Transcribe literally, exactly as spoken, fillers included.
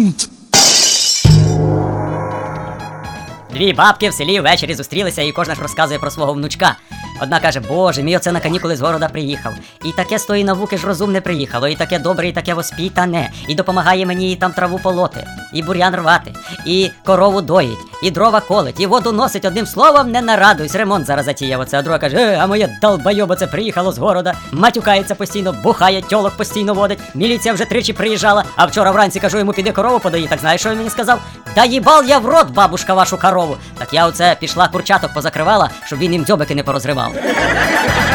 Interessant. Дві бабки в селі ввечері зустрілися, і кожна ж розказує про свого внучка. Одна каже: боже, мій оце на канікули з города приїхав. І таке з тої науки ж розумне приїхало, і таке добре, і таке воспітане. І допомагає мені і там траву полоти, і бур'ян рвати, і корову доїть, і дрова колить, і воду носить. Одним словом, не нарадуйсь, ремонт зараз затіяв оце. А друга каже: е, а моє долбойобо це приїхало з города, матюкається постійно, бухає, тьолок постійно водить, міліція вже тричі приїжджала, а вчора вранці кажу йому: піди корову подої. Так знаєш, що він мені сказав? Да їбал я в рот, бабушка, вашу корову. Так я оце пішла, курчаток позакривала, щоб він їм дзьобики не порозривав.